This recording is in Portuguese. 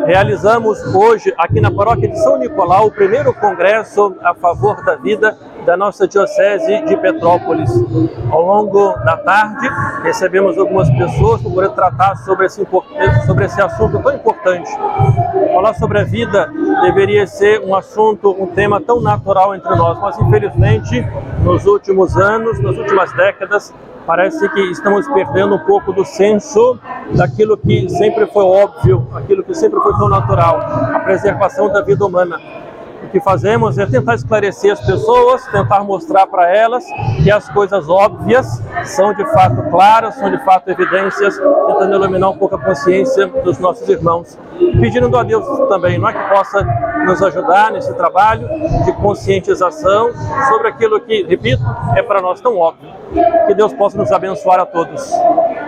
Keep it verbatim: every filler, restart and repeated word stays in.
Realizamos hoje, aqui na paróquia de São Nicolau, o primeiro congresso a favor da vida da nossa Diocese de Petrópolis. Ao longo da tarde, recebemos algumas pessoas para poder tratar sobre esse, sobre esse assunto tão importante. Falar sobre a vida deveria ser um assunto, um tema tão natural entre nós, mas infelizmente, nos últimos anos, nas últimas décadas, parece que estamos perdendo um pouco do senso daquilo que sempre foi óbvio, aquilo que sempre foi tão natural, a preservação da vida humana. O que fazemos é tentar esclarecer as pessoas, tentar mostrar para elas que as coisas óbvias são de fato claras, são de fato evidências, tentando iluminar um pouco a consciência dos nossos irmãos. E pedindo a Deus também, não é, que possa nos ajudar nesse trabalho de conscientização sobre aquilo que, repito, é para nós tão óbvio. Que Deus possa nos abençoar a todos.